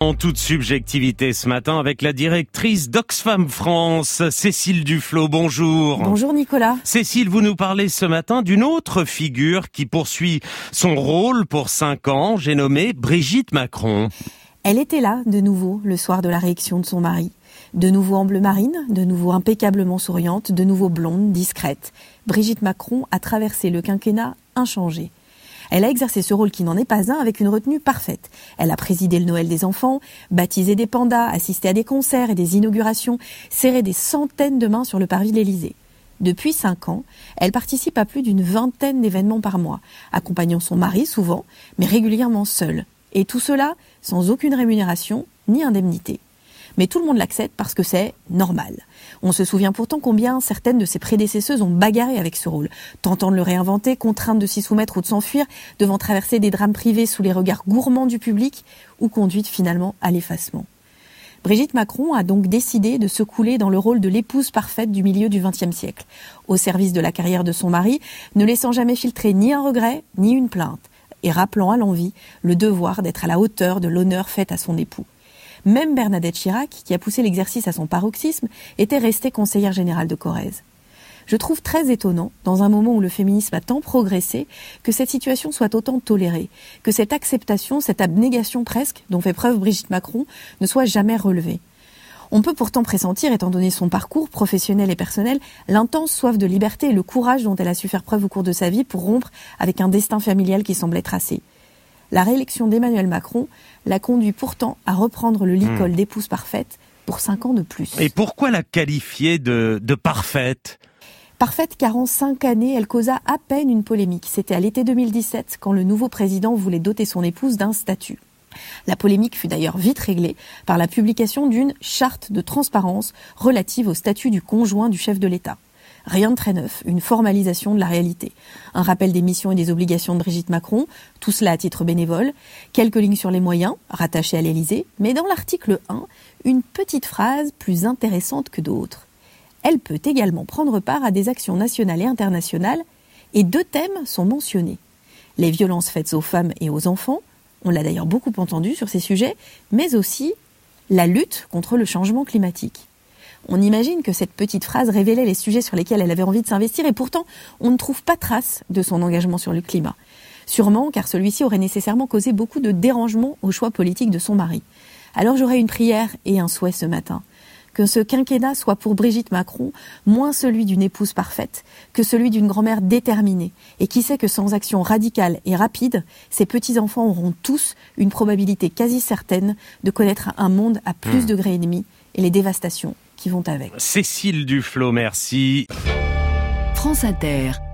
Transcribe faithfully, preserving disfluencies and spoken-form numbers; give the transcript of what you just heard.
En toute subjectivité ce matin avec la directrice d'Oxfam France, Cécile Duflot. Bonjour. Bonjour Nicolas. Cécile, vous nous parlez ce matin d'une autre figure qui poursuit son rôle pour cinq ans. J'ai nommé Brigitte Macron. Elle était là de nouveau le soir de la réélection de son mari. De nouveau en bleu marine, de nouveau impeccablement souriante, de nouveau blonde, discrète. Brigitte Macron a traversé le quinquennat inchangée. Elle a exercé ce rôle qui n'en est pas un avec une retenue parfaite. Elle a présidé le Noël des enfants, baptisé des pandas, assisté à des concerts et des inaugurations, serré des centaines de mains sur le parvis de l'Élysée. Depuis cinq ans, elle participe à plus d'une vingtaine d'événements par mois, accompagnant son mari souvent, mais régulièrement seule. Et tout cela sans aucune rémunération ni indemnité. Mais tout le monde l'accepte parce que c'est normal. On se souvient pourtant combien certaines de ses prédécesseuses ont bagarré avec ce rôle, tentant de le réinventer, contraintes de s'y soumettre ou de s'enfuir, devant traverser des drames privés sous les regards gourmands du public ou conduites finalement à l'effacement. Brigitte Macron a donc décidé de se couler dans le rôle de l'épouse parfaite du milieu du vingtième siècle, au service de la carrière de son mari, ne laissant jamais filtrer ni un regret ni une plainte, et rappelant à l'envi le devoir d'être à la hauteur de l'honneur fait à son époux. Même Bernadette Chirac, qui a poussé l'exercice à son paroxysme, était restée conseillère générale de Corrèze. Je trouve très étonnant, dans un moment où le féminisme a tant progressé, que cette situation soit autant tolérée, que cette acceptation, cette abnégation presque, dont fait preuve Brigitte Macron, ne soit jamais relevée. On peut pourtant pressentir, étant donné son parcours professionnel et personnel, l'intense soif de liberté et le courage dont elle a su faire preuve au cours de sa vie pour rompre avec un destin familial qui semblait tracé. La réélection d'Emmanuel Macron l'a conduit pourtant à reprendre le licol mmh. d'épouse parfaite pour cinq ans de plus. Et pourquoi la qualifier de, de parfaite ? Parfaite car en cinq années, elle causa à peine une polémique. C'était à l'été deux mille dix-sept quand le nouveau président voulait doter son épouse d'un statut. La polémique fut d'ailleurs vite réglée par la publication d'une charte de transparence relative au statut du conjoint du chef de l'État. Rien de très neuf, une formalisation de la réalité. Un rappel des missions et des obligations de Brigitte Macron, tout cela à titre bénévole, quelques lignes sur les moyens, rattachés à l'Élysée, mais dans l'article un, une petite phrase plus intéressante que d'autres. Elle peut également prendre part à des actions nationales et internationales, et deux thèmes sont mentionnés. Les violences faites aux femmes et aux enfants, on l'a d'ailleurs beaucoup entendu sur ces sujets, mais aussi la lutte contre le changement climatique. On imagine que cette petite phrase révélait les sujets sur lesquels elle avait envie de s'investir et pourtant, on ne trouve pas trace de son engagement sur le climat. Sûrement car celui-ci aurait nécessairement causé beaucoup de dérangements au choix politique de son mari. Alors j'aurais une prière et un souhait ce matin. Que ce quinquennat soit pour Brigitte Macron moins celui d'une épouse parfaite que celui d'une grand-mère déterminée. Et qui sait que sans action radicale et rapide, ses petits-enfants auront tous une probabilité quasi certaine de connaître un monde à plus mmh. de degrés et demi et les dévastations qui vont avec. Cécile Duflot, merci. France Inter.